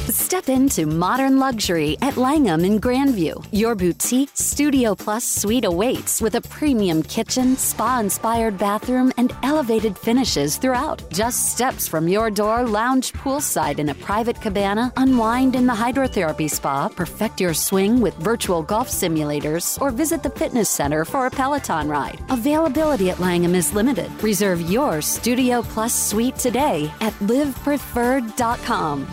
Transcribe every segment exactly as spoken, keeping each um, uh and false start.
Step into modern luxury at Langham in Grandview. Your boutique Studio Plus suite awaits with a premium kitchen, spa-inspired bathroom, and elevated finishes throughout. Just steps from your door, lounge poolside in a private cabana, unwind in the hydrotherapy spa, perfect your swing with virtual golf simulators, or visit the fitness center for a Peloton ride. Availability at Langham is limited. Reserve your Studio Plus suite today at live preferred dot com.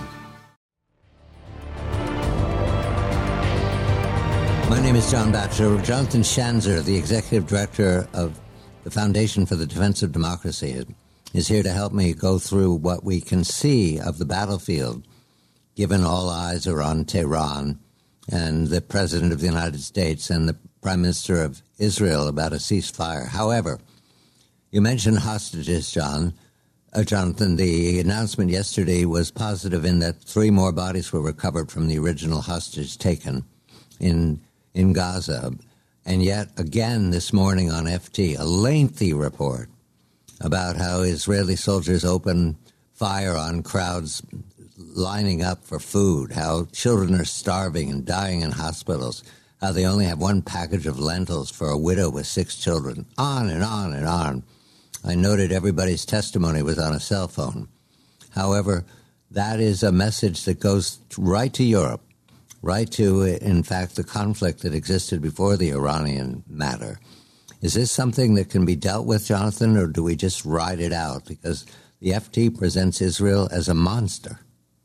My name is John Batchelor. Jonathan Schanzer, the executive director of the Foundation for the Defense of Democracy, is here to help me go through what we can see of the battlefield, given all eyes are on Tehran and the President of the United States and the Prime Minister of Israel about a ceasefire. However, you mentioned hostages, John. Uh, Jonathan, the announcement yesterday was positive in that three more bodies were recovered from the original hostage taken in in Gaza. And yet, again, this morning on F T, a lengthy report about how Israeli soldiers open fire on crowds lining up for food, how children are starving and dying in hospitals, how they only have one package of lentils for a widow with six children, on and on and on. I noted everybody's testimony was on a cell phone. However, that is a message that goes right to Europe, right to, in fact, the conflict that existed before the Iranian matter. Is this something that can be dealt with, Jonathan, or do we just ride it out? Because the F T presents Israel as a monster.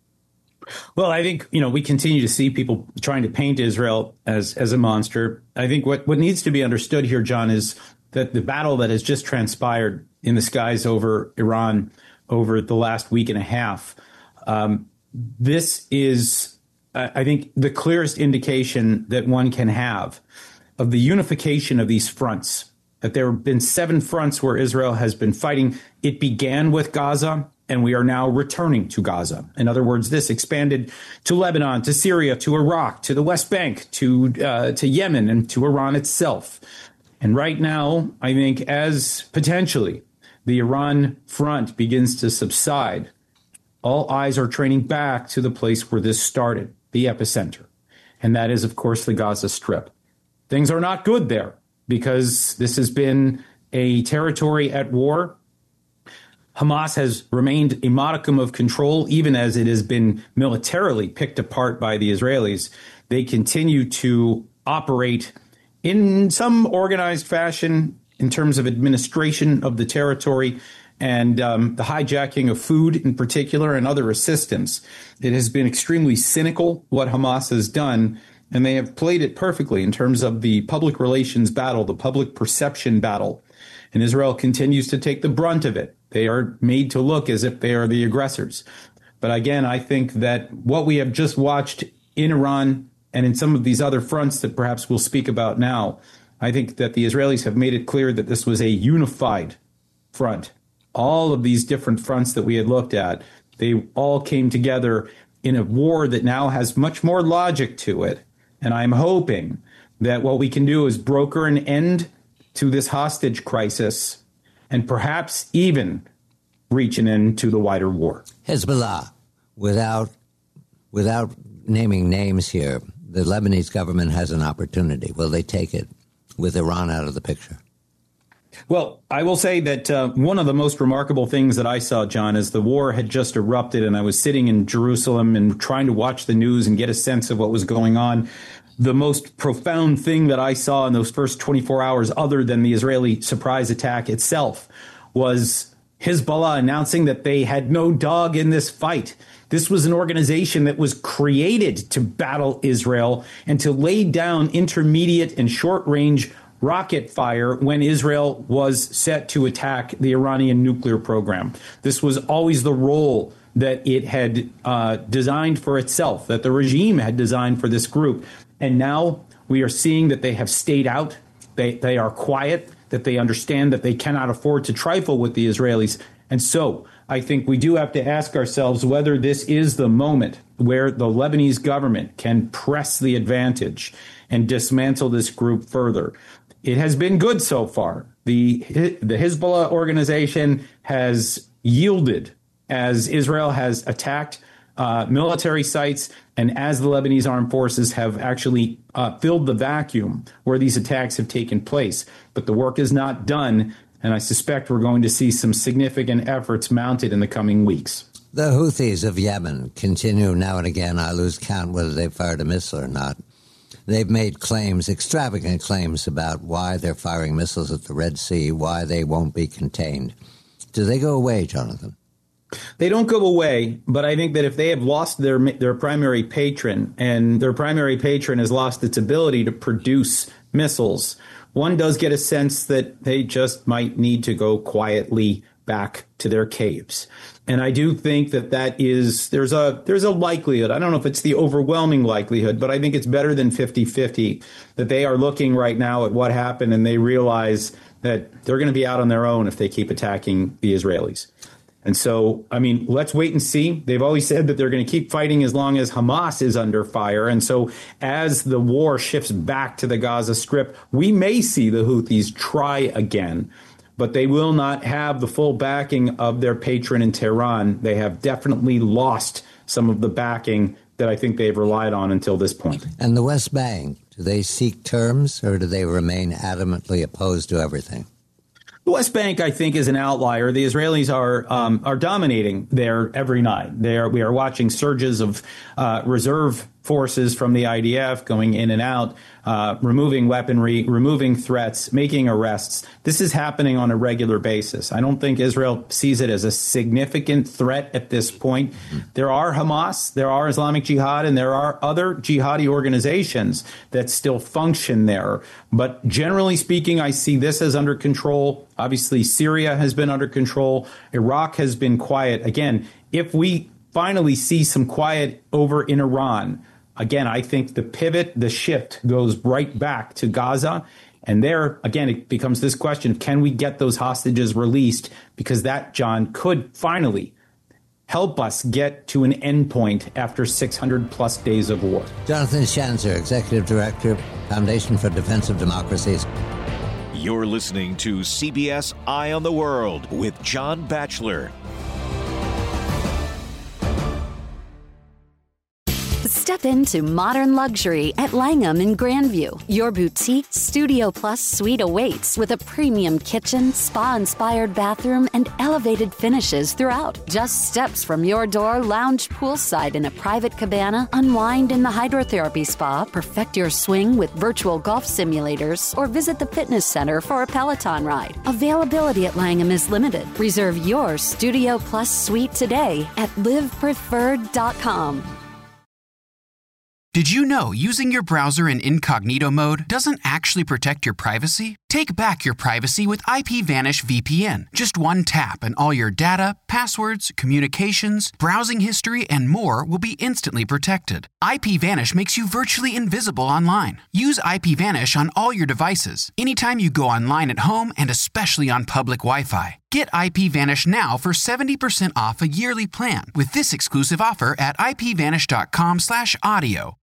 Well, I think, you know, we continue to see people trying to paint Israel as, as a monster. I think what, what needs to be understood here, John, is that the battle that has just transpired in the skies over Iran over the last week and a half, um, this is, I think, the clearest indication that one can have of the unification of these fronts, that there have been seven fronts where Israel has been fighting. It began with Gaza, and we are now returning to Gaza. In other words, this expanded to Lebanon, to Syria, to Iraq, to the West Bank, to uh, to Yemen, and to Iran itself. And right now, I think as potentially the Iran front begins to subside, all eyes are turning back to the place where this started, the epicenter. And that is, of course, the Gaza Strip. Things are not good there because this has been a territory at war. Hamas has remained a modicum of control, even as it has been militarily picked apart by the Israelis. They continue to operate in some organized fashion in terms of administration of the territory and um, the hijacking of food in particular and other assistance. It has been extremely cynical what Hamas has done, and they have played it perfectly in terms of the public relations battle, the public perception battle. And Israel continues to take the brunt of it. They are made to look as if they are the aggressors. But again, I think that what we have just watched in Iran and in some of these other fronts that perhaps we'll speak about now, I think that the Israelis have made it clear that this was a unified front. All of these different fronts that we had looked at, they all came together in a war that now has much more logic to it. And I'm hoping that what we can do is broker an end to this hostage crisis and perhaps even reach an end to the wider war. Hezbollah, without without naming names here, the Lebanese government has an opportunity. Will they take it with Iran out of the picture? Well, I will say that uh, one of the most remarkable things that I saw, John, is the war had just erupted and I was sitting in Jerusalem and trying to watch the news and get a sense of what was going on. The most profound thing that I saw in those first twenty-four hours, other than the Israeli surprise attack itself, was Hezbollah announcing that they had no dog in this fight. This was an organization that was created to battle Israel and to lay down intermediate and short-range rocket fire when Israel was set to attack the Iranian nuclear program. This was always the role that it had uh, designed for itself, that the regime had designed for this group. And now we are seeing that they have stayed out. They, they are quiet, that they understand that they cannot afford to trifle with the Israelis. And so I think we do have to ask ourselves whether this is the moment where the Lebanese government can press the advantage and dismantle this group further. It has been good so far. The, the Hezbollah organization has yielded as Israel has attacked uh, military sites, and as the Lebanese armed forces have actually uh, filled the vacuum where these attacks have taken place. But the work is not done, and I suspect we're going to see some significant efforts mounted in the coming weeks. The Houthis of Yemen continue now and again. I lose count whether they fired a missile or not. They've made claims, extravagant claims, about why they're firing missiles at the Red Sea, why they won't be contained. Do they go away, Jonathan? They don't go away, but I think that if they have lost their their primary patron, and their primary patron has lost its ability to produce missiles, one does get a sense that they just might need to go quietly back to their caves. And I do think that that is, there's a there's a likelihood, I don't know if it's the overwhelming likelihood, but I think it's better than fifty-fifty, that they are looking right now at what happened and they realize that they're going to be out on their own if they keep attacking the Israelis. And so, I mean, let's wait and see. They've always said that they're going to keep fighting as long as Hamas is under fire. And so as the war shifts back to the Gaza Strip, we may see the Houthis try again. But they will not have the full backing of their patron in Tehran. They have definitely lost some of the backing that I think they've relied on until this point. And the West Bank, do they seek terms or do they remain adamantly opposed to everything? The West Bank, I think, is an outlier. The Israelis are um, are dominating there every night. They are, we are watching surges of uh, reserve forces from the I D F going in and out, uh, removing weaponry, removing threats, making arrests. This is happening on a regular basis. I don't think Israel sees it as a significant threat at this point. There are Hamas, there are Islamic Jihad, and there are other jihadi organizations that still function there. But generally speaking, I see this as under control. Obviously, Syria has been under control. Iraq has been quiet. Again, if we finally see some quiet over in Iran, again, I think the pivot, the shift goes right back to Gaza. And there, again, it becomes this question, can we get those hostages released? Because that, John, could finally help us get to an endpoint after six hundred plus days of war. Jonathan Schanzer, Executive Director, Foundation for Defense of Democracies. You're listening to C B S Eye on the World with John Batchelor. Step into modern luxury at Langham in Grandview. Your boutique Studio Plus suite awaits with a premium kitchen, spa-inspired bathroom, and elevated finishes throughout. Just steps from your door, lounge poolside in a private cabana, unwind in the hydrotherapy spa, perfect your swing with virtual golf simulators, or visit the fitness center for a Peloton ride. Availability at Langham is limited. Reserve your Studio Plus suite today at live preferred dot com. Did you know using your browser in incognito mode doesn't actually protect your privacy? Take back your privacy with IPVanish V P N. Just one tap and all your data, passwords, communications, browsing history, and more will be instantly protected. IPVanish makes you virtually invisible online. Use IPVanish on all your devices, anytime you go online at home and especially on public Wi-Fi. Get IPVanish now for seventy percent off a yearly plan with this exclusive offer at ipvanish.com slash audio.